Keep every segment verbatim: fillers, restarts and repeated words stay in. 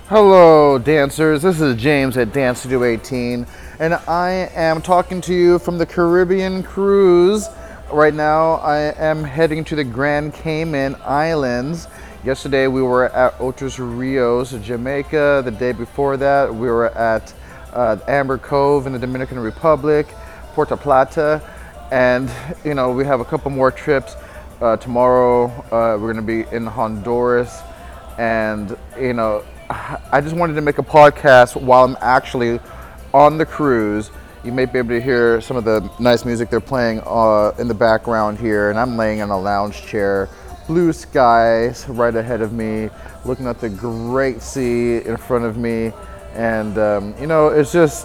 Hello, dancers. This is James at Dance Studio eighteen, and I am talking to you from the Caribbean cruise. Right now, I am heading to the Grand Cayman Islands. Yesterday, we were at Otros Rios, Jamaica. The day before that, we were at uh, Amber Cove in the Dominican Republic, Puerto Plata, and you know we have a couple more trips. Uh, tomorrow, uh, we're going to be in Honduras, and you know. I just wanted to make a podcast while I'm actually on the cruise. You may be able to hear some of the nice music they're playing uh, in the background here, and I'm laying in a lounge chair. Blue skies right ahead of me, looking at the great sea in front of me, and um, you know, it's just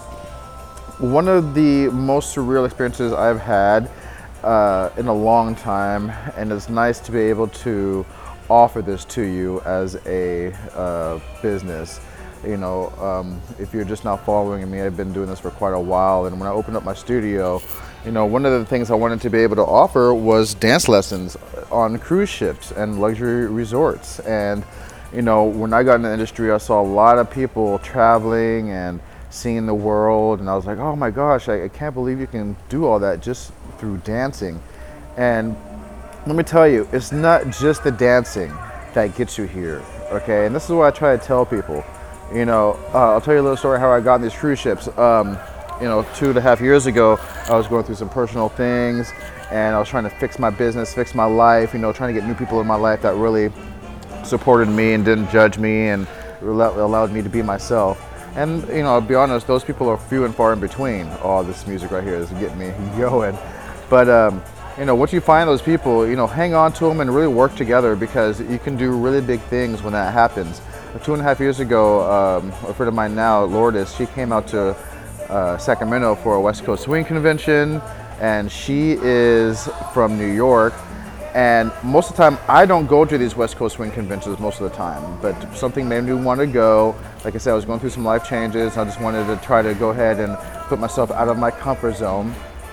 one of the most surreal experiences I've had uh, in a long time, and it's nice to be able to offer this to you as a uh, business. You know, um, if you're just now following me, I've been doing this for quite a while, and when I opened up my studio, you know, one of the things I wanted to be able to offer was dance lessons on cruise ships and luxury resorts. And you know, when I got in the industry, I saw a lot of people traveling and seeing the world, and I was like, oh my gosh, I, I can't believe you can do all that just through dancing. And let me tell you, it's not just the dancing that gets you here, okay? And this is what I try to tell people. You know, uh, I'll tell you a little story how I got on these cruise ships. Um, you know, two and a half years ago, I was going through some personal things, and I was trying to fix my business, fix my life, you know, trying to get new people in my life that really supported me and didn't judge me and allowed me to be myself. And, you know, I'll be honest, those people are few and far in between. Oh, this music right here is getting me going. But, um, you know, once you find those people, you know, hang on to them and really work together, because you can do really big things when that happens. Two and a half years ago, um, a friend of mine now, Lourdes, she came out to uh, Sacramento for a West Coast Swing Convention, and she is from New York. And most of the time, I don't go to these West Coast Swing Conventions most of the time, but something made me want to go. Like I said, I was going through some life changes. I just wanted to try to go ahead and put myself out of my comfort zone.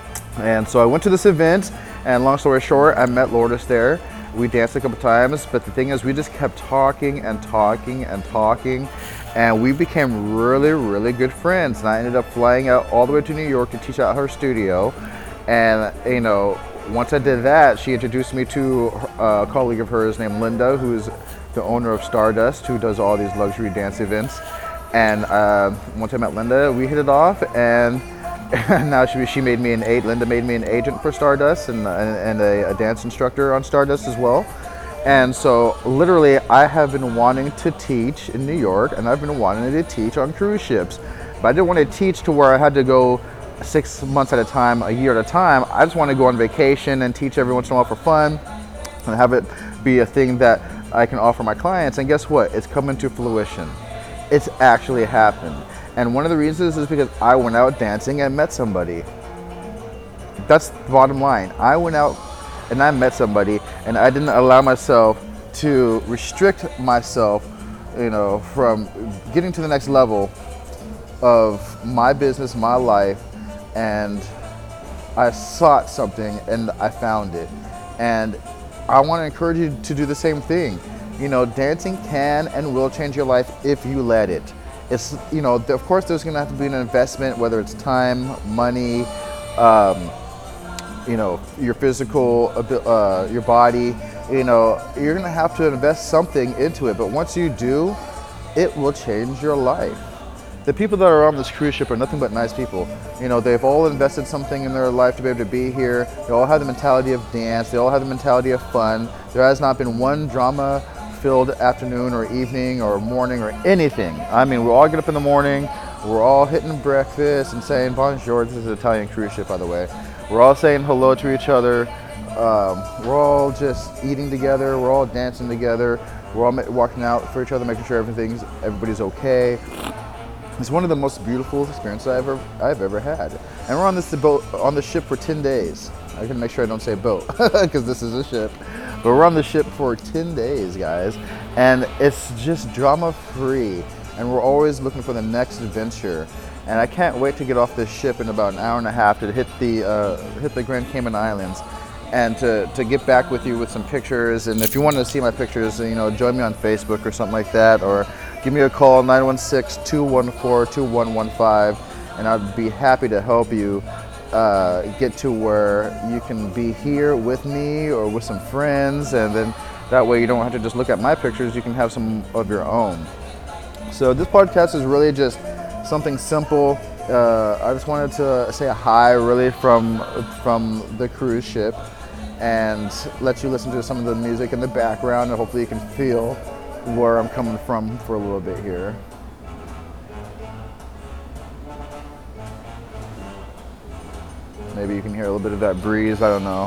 And so I went to this event, and long story short, I met Lourdes there. We danced a couple times, but the thing is, we just kept talking and talking and talking, and we became really, really good friends. And I ended up flying out all the way to New York to teach at her studio. And you know, once I did that, she introduced me to a colleague of hers named Linda, who is the owner of Stardust, who does all these luxury dance events. And uh, once I met Linda, we hit it off, and now she, she made me an aid. Linda made me an agent for Stardust, and, and a, a dance instructor on Stardust as well. And so literally, I have been wanting to teach in New York, and I've been wanting to teach on cruise ships. But I didn't want to teach to where I had to go six months at a time, a year at a time. I just want to go on vacation and teach every once in a while for fun, and have it be a thing that I can offer my clients. And guess what? It's coming to fruition. It's actually happened. And one of the reasons is because I went out dancing and met somebody. That's the bottom line. I went out and I met somebody, and I didn't allow myself to restrict myself, you know, from getting to the next level of my business, my life, and I sought something and I found it. And I want to encourage you to do the same thing. You know, dancing can and will change your life if you let it. It's, you know, of course there's going to have to be an investment, whether it's time, money, um, you know, your physical, uh, your body. You know, you're going to have to invest something into it. But once you do, it will change your life. The people that are on this cruise ship are nothing but nice people. You know, they've all invested something in their life to be able to be here. They all have the mentality of dance. They all have the mentality of fun. There has not been one drama filled afternoon or evening or morning or anything. I mean, we all get up in the morning, we're all hitting breakfast and saying bonjour. This is an Italian cruise ship, by the way. We're all saying hello to each other. Um, we're all just eating together. We're all dancing together. We're all walking out for each other, making sure everything's everybody's okay. It's one of the most beautiful experiences I've ever I've ever had. And we're on this boat on the ship for ten days. I gotta make sure I don't say boat because this is a ship. But we're on the ship for ten days, guys, and it's just drama-free, and we're always looking for the next adventure. And I can't wait to get off this ship in about an hour and a half to hit the uh, hit the Grand Cayman Islands. and to, to get back with you with some pictures. And if you want to see my pictures, you know, join me on Facebook or something like that, or give me a call, nine one six, two one four, two one one five, and I'd be happy to help you uh, get to where you can be here with me or with some friends, and then that way you don't have to just look at my pictures, you can have some of your own. So this podcast is really just something simple. Uh, I just wanted to say a hi really from from the cruise ship and let you listen to some of the music in the background, and hopefully you can feel where I'm coming from for a little bit here. Maybe you can hear a little bit of that breeze, I don't know.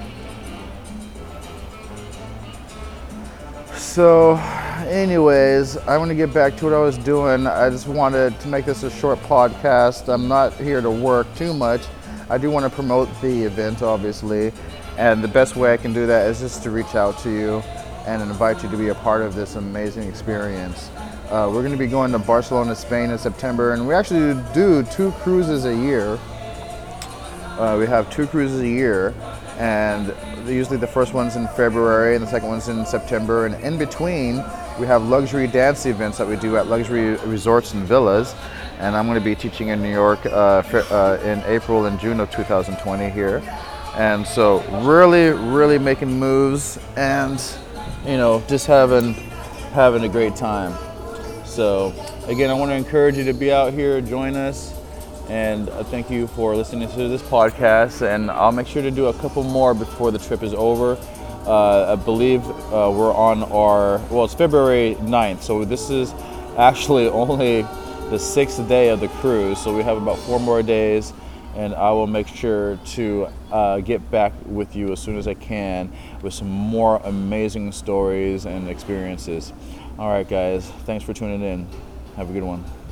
So anyways, I want to get back to what I was doing. I just wanted to make this a short podcast. I'm not here to work too much. I do want to promote the event, obviously, and the best way I can do that is just to reach out to you and invite you to be a part of this amazing experience. Uh, we're going to be going to Barcelona, Spain in September, and we actually do two cruises a year. Uh, we have two cruises a year, and usually the first one's in February and the second one's in September, and in between we have luxury dance events that we do at luxury resorts and villas, and I'm going to be teaching in New York uh, for, uh, in April and June of two thousand twenty here. And so really really making moves, and you know, just having having a great time. So again, I want to encourage you to be out here, join us. And uh, thank you for listening to this podcast, and I'll make sure to do a couple more before the trip is over. Uh, I believe uh, we're on our, well, it's February ninth, so this is actually only the sixth day of the cruise, so we have about four more days, and I will make sure to uh, get back with you as soon as I can with some more amazing stories and experiences. All right, guys, thanks for tuning in. Have a good one.